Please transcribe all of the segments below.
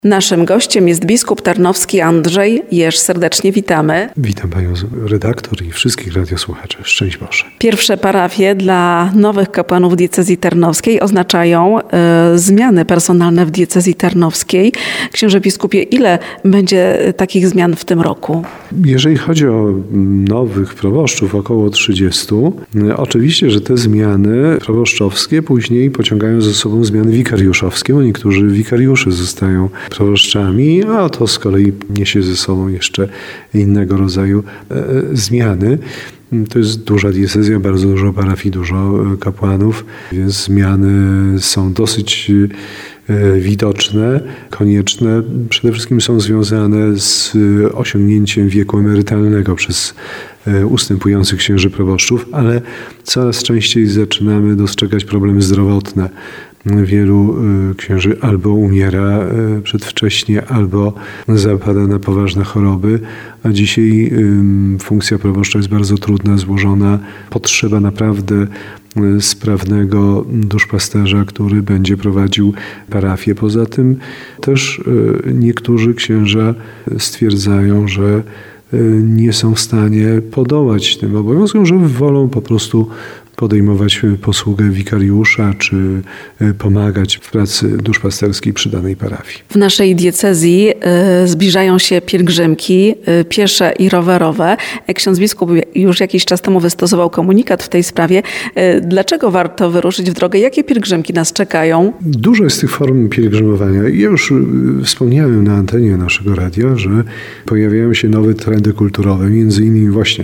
Naszym gościem jest biskup tarnowski Andrzej Jerz. Serdecznie witamy. Witam panią redaktor i wszystkich radiosłuchaczy. Szczęść Boże. Pierwsze parafie dla nowych kapłanów diecezji tarnowskiej oznaczają zmiany personalne w diecezji tarnowskiej. Księże biskupie, ile będzie takich zmian w tym roku? Jeżeli chodzi o nowych proboszczów, około 30. Oczywiście, że te zmiany proboszczowskie później pociągają ze sobą zmiany wikariuszowskie, bo niektórzy wikariusze zostają proboszczami, a to z kolei niesie ze sobą jeszcze innego rodzaju zmiany. To jest duża diecezja, bardzo dużo parafii, dużo kapłanów, więc zmiany są dosyć widoczne, konieczne. Przede wszystkim są związane z osiągnięciem wieku emerytalnego przez ustępujących księży proboszczów, ale coraz częściej zaczynamy dostrzegać problemy zdrowotne. Wielu księży albo umiera przedwcześnie, albo zapada na poważne choroby, a dzisiaj funkcja proboszcza jest bardzo trudna, złożona. Potrzeba naprawdę sprawnego duszpasterza, który będzie prowadził parafię. Poza tym też niektórzy księża stwierdzają, że nie są w stanie podołać tym obowiązkom, że wolą po prostu podejmować posługę wikariusza, czy pomagać w pracy duszpasterskiej przy danej parafii. W naszej diecezji zbliżają się pielgrzymki piesze i rowerowe. Ksiądz biskup już jakiś czas temu wystosował komunikat w tej sprawie. Dlaczego warto wyruszyć w drogę? Jakie pielgrzymki nas czekają? Dużo jest tych form pielgrzymowania. Ja już wspomniałem na antenie naszego radia, że pojawiają się nowe trendy kulturowe, między innymi właśnie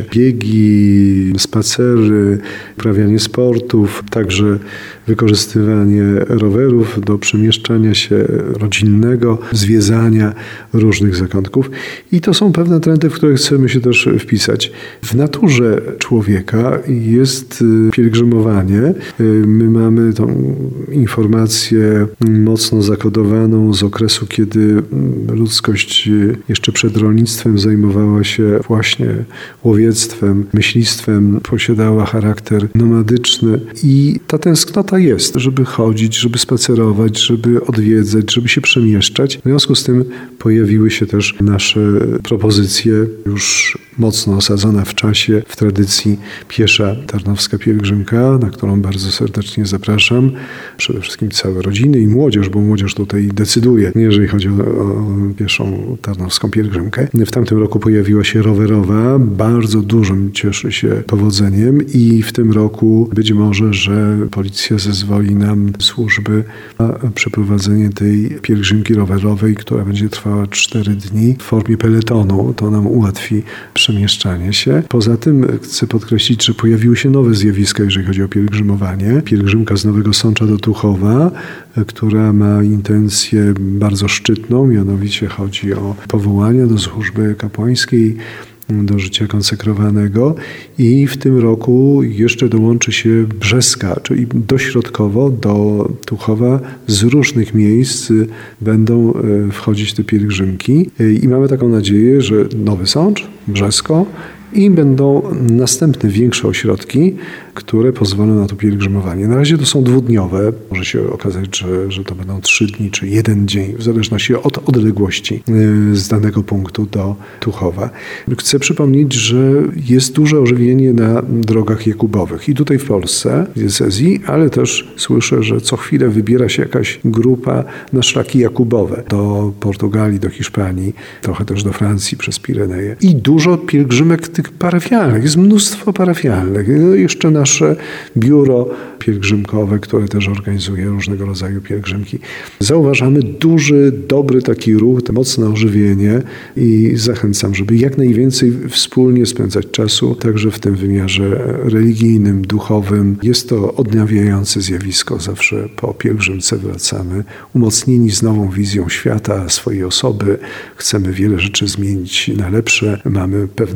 biegi, spacery, uprawianie sportów, także wykorzystywanie rowerów do przemieszczania się rodzinnego, zwiedzania różnych zakątków. I to są pewne trendy, w które chcemy się też wpisać. W naturze człowieka jest pielgrzymowanie. My mamy tą informację mocno zakodowaną z okresu, kiedy ludzkość jeszcze przed rolnictwem zajmowała się właśnie łowiectwem, myślistwem, posiadała charakter nomadyczny i ta tęsknota jest, żeby chodzić, żeby spacerować, żeby odwiedzać, żeby się przemieszczać. W związku z tym pojawiły się też nasze propozycje już mocno osadzone w czasie, w tradycji piesza tarnowska pielgrzymka, na którą bardzo serdecznie zapraszam. Przede wszystkim całe rodziny i młodzież, bo młodzież tutaj decyduje, jeżeli chodzi o pieszą tarnowską pielgrzymkę. W tamtym roku pojawiła się rowerowa, bardzo dużym cieszy się powodzeniem i w tym roku być może, że policja zezwoli nam służby na przeprowadzenie tej pielgrzymki rowerowej, która będzie trwała 4 dni w formie peletonu. To nam ułatwi przemieszczanie się. Poza tym chcę podkreślić, że pojawiły się nowe zjawiska, jeżeli chodzi o pielgrzymowanie. Pielgrzymka z Nowego Sącza do Tuchowa, która ma intencję bardzo szczytną, mianowicie chodzi o powołanie do służby kapłańskiej, do życia konsekrowanego i w tym roku jeszcze dołączy się Brzeska, czyli dośrodkowo do Tuchowa z różnych miejsc będą wchodzić te pielgrzymki i mamy taką nadzieję, że Nowy Sącz, Brzesko i będą następne większe ośrodki, które pozwolą na to pielgrzymowanie. Na razie to są 2-dniowe. Może się okazać, że to będą 3 dni czy 1 dzień, w zależności od odległości z danego punktu do Tuchowa. Chcę przypomnieć, że jest duże ożywienie na drogach jakubowych i tutaj w Polsce, w diecezji, ale też słyszę, że co chwilę wybiera się jakaś grupa na szlaki jakubowe do Portugalii, do Hiszpanii, trochę też do Francji przez Pireneje. I dużo pielgrzymek tych parafialnych, jest mnóstwo parafialnych. Jeszcze nasze biuro pielgrzymkowe, które też organizuje różnego rodzaju pielgrzymki. Zauważamy duży, dobry taki ruch, to mocne ożywienie i zachęcam, żeby jak najwięcej wspólnie spędzać czasu, także w tym wymiarze religijnym, duchowym. Jest to odnawiające zjawisko. Zawsze po pielgrzymce wracamy umocnieni z nową wizją świata, swojej osoby. Chcemy wiele rzeczy zmienić na lepsze. Mamy pewne plany,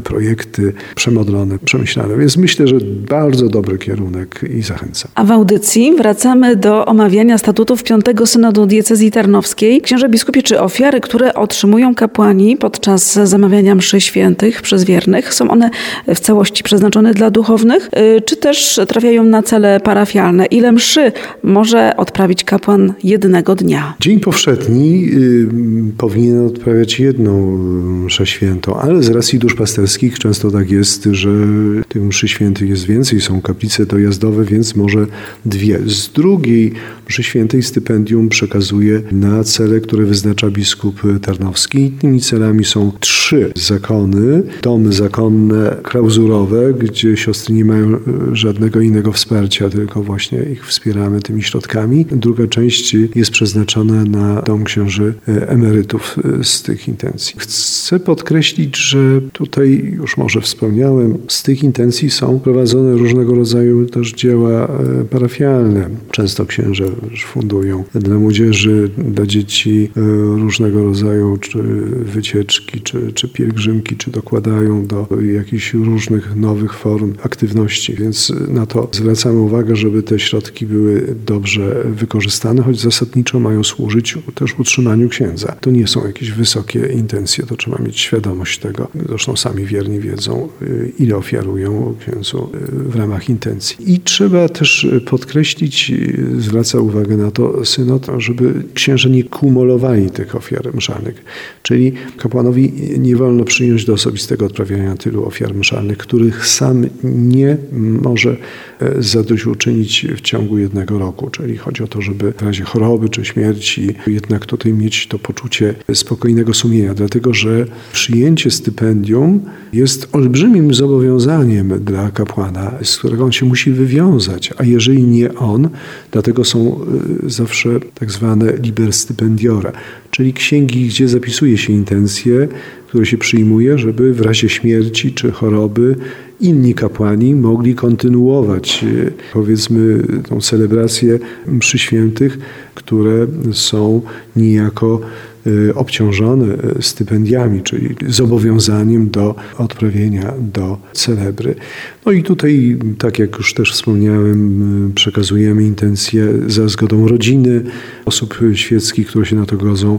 projekty przemodlone, przemyślane. Więc myślę, że bardzo dobry kierunek i zachęcam. A w audycji wracamy do omawiania statutów V Synodu Diecezji Tarnowskiej. Księże biskupie, czy ofiary, które otrzymują kapłani podczas zamawiania mszy świętych przez wiernych, są one w całości przeznaczone dla duchownych, czy też trafiają na cele parafialne? Ile mszy może odprawić kapłan jednego dnia? Dzień powszedni powinien odprawiać jedną mszę świętą, ale z racji duszpasterskich często tak jest, że tych mszy świętych jest więcej, są kaplice dojazdowe, więc może dwie. Z drugiej mszy świętej stypendium przekazuje na cele, które wyznacza biskup tarnowski. Tymi celami są 3 zakony, domy zakonne klauzurowe, gdzie siostry nie mają żadnego innego wsparcia, tylko właśnie ich wspieramy tymi środkami. Druga część jest przeznaczona na dom księży emerytów z tych intencji. Chcę podkreślić, że tutaj już może wspomniałem, z tych intencji są prowadzone różnego rodzaju też dzieła parafialne. Często księże fundują dla młodzieży, dla dzieci różnego rodzaju czy wycieczki, czy pielgrzymki, czy dokładają do jakichś różnych nowych form aktywności, więc na to zwracamy uwagę, żeby te środki były dobrze wykorzystane, choć zasadniczo mają służyć też utrzymaniu księdza. To nie są jakieś wysokie intencje, to trzeba mieć świadomość tego. Zresztą sami wierni wiedzą, ile ofiarują księdzu w ramach intencji. I trzeba też podkreślić, zwraca uwagę na to synod, żeby księże nie kumulowali tych ofiar mszalnych. Czyli kapłanowi nie wolno przyjąć do osobistego odprawiania tylu ofiar mszalnych, których sam nie może zadośćuczynić w ciągu jednego roku. Czyli chodzi o to, żeby w razie choroby czy śmierci jednak tutaj mieć to poczucie spokojnego sumienia, dlatego że przyjęcie stypendium jest olbrzymim zobowiązaniem dla kapłana, z którego on się musi wywiązać, a jeżeli nie on, dlatego są zawsze tak zwane liber stipendiora, czyli księgi, gdzie zapisuje się intencje, które się przyjmuje, żeby w razie śmierci czy choroby inni kapłani mogli kontynuować, powiedzmy, tą celebrację mszy świętych, które są niejako obciążone stypendiami, czyli zobowiązaniem do odprawienia do celebry. No i tutaj, tak jak już też wspomniałem, przekazujemy intencje za zgodą rodziny, osób świeckich, które się na to godzą,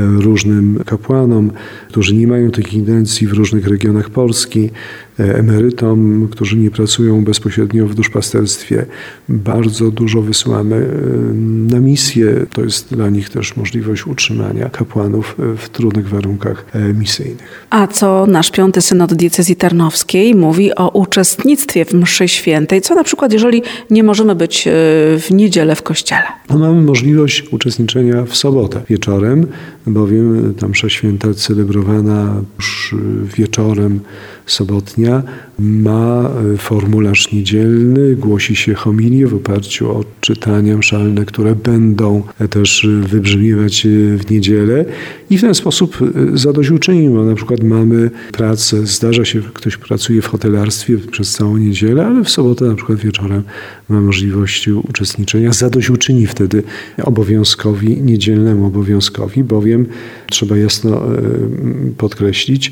różnym kapłanom, którzy nie mają tych intencji w różnych regionach Polski, emerytom, którzy nie pracują bezpośrednio w duszpasterstwie. Bardzo dużo wysyłamy na misję. To jest dla nich też możliwość utrzymania kapłanów w trudnych warunkach misyjnych. A co nasz V Synod Diecezji Tarnowskiej mówi o uczestnictwie w mszy świętej? Co na przykład, jeżeli nie możemy być w niedzielę w kościele? No, mamy możliwość uczestniczenia w sobotę wieczorem, bowiem ta msza święta celebrowana już wieczorem sobotnia ma formularz niedzielny, głosi się homilię w oparciu o czytania mszalne, które będą też wybrzmiewać w niedzielę i w ten sposób zadośćuczynimy. Na przykład mamy pracę, zdarza się, ktoś pracuje w hotelarstwie przez całą niedzielę, ale w sobotę na przykład wieczorem ma możliwość uczestniczenia. Zadośćuczyni wtedy obowiązkowi, niedzielnemu obowiązkowi, bowiem trzeba jasno podkreślić,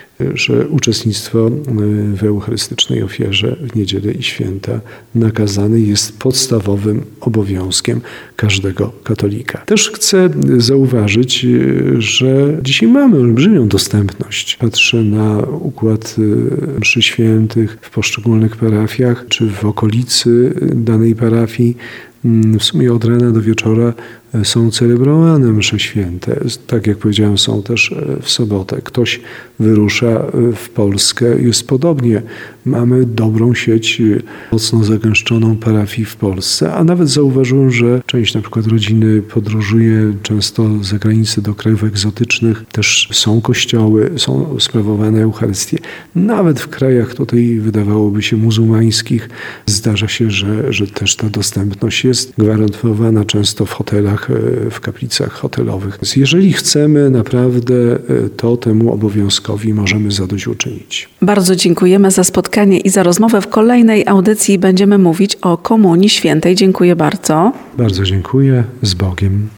że uczestnictwo w eucharystycznej ofierze w niedzielę i święta nakazane jest podstawowym obowiązkiem każdego katolika. Też chcę zauważyć, że dzisiaj mamy olbrzymią dostępność. Patrzę na układ mszy świętych w poszczególnych parafiach, czy w okolicy danej parafii. W sumie od rana do wieczora są celebrowane msze święte. Tak jak powiedziałem, są też w sobotę. Ktoś wyrusza w Polskę, jest podobnie. Mamy dobrą sieć, mocno zagęszczoną parafii w Polsce, a nawet zauważyłem, że część na przykład rodziny podróżuje często za granicę do krajów egzotycznych. Też są kościoły, są sprawowane Eucharystie. Nawet w krajach tutaj wydawałoby się muzułmańskich zdarza się, że też ta dostępność jest gwarantowana często w hotelach, w kaplicach hotelowych. Więc jeżeli chcemy naprawdę, to temu obowiązkowi możemy zadośćuczynić. Bardzo dziękujemy za spotkanie i za rozmowę. W kolejnej audycji będziemy mówić o Komunii Świętej. Dziękuję bardzo. Bardzo dziękuję. Z Bogiem.